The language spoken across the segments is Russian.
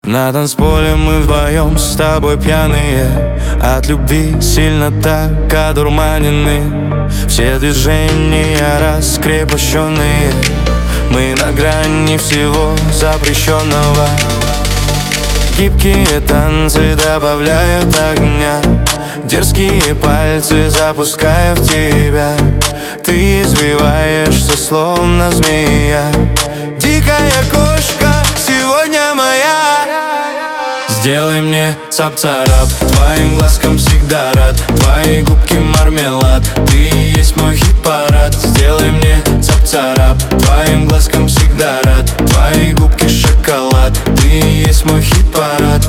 На танцполе мы вдвоем с тобой пьяные, от любви сильно так одурманены. Все движения раскрепощенные, мы на грани всего запрещенного. Гибкие танцы добавляют огня, дерзкие пальцы запуская в тебя. Ты извиваешься, словно змея, дикая кошка сегодня моя. Сделай мне цап-царап, твоим глазкам всегда рад. Твои губки мармелад, ты и есть мой хит-парад. Сделай мне цап-царап, твоим глазкам всегда рад. Твои губки шоколад, ты и есть мой хит-парад.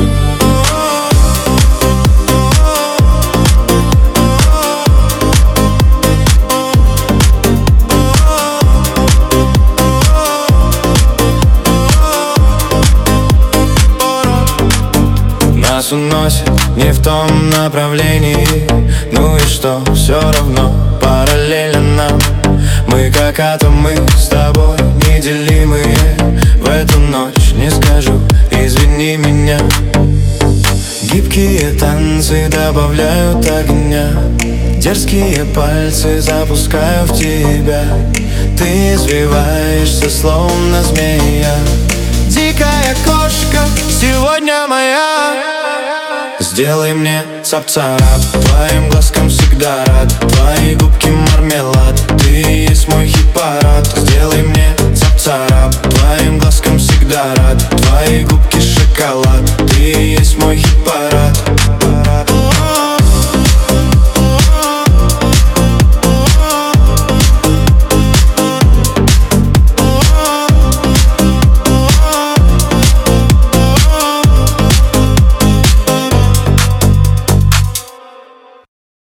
Нас уносит не в том направлении, ну и что, все равно параллельно нам. Мы как атомы с тобой неделимые. В эту ночь не скажу, извини меня. Гибкие танцы добавляют огня, дерзкие пальцы запускаю в тебя. Ты извиваешься, словно змея, дикая кошка сегодня моя. Сделай мне цап-царап, твоим глазкам всегда рад. Твои губки мармелад, ты и есть мой хит-парад. Сделай мне цап-царап, твоим глазкам всегда рад. Твои губки шоколад,